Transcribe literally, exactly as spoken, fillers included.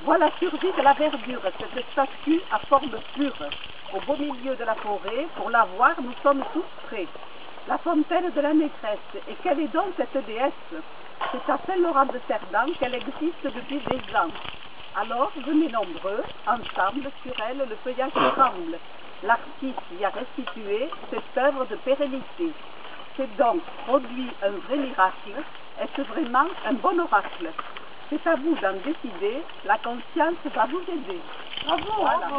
Voilà surgit de la verdure, cette statue à forme pure. Au beau milieu de la forêt, pour la voir, nous sommes tous prêts. La fontaine de la négresse, et quelle est donc cette déesse? C'est à Saint-Laurent de Cerdan qu'elle existe depuis des ans. Alors, venez nombreux, ensemble, sur elle, le feuillage tremble. L'artiste y a restitué cette œuvre de pérennité. C'est donc produit un vrai miracle. Est-ce vraiment un bon oracle? C'est à vous d'en décider, la conscience va vous aider. Bravo! Voilà.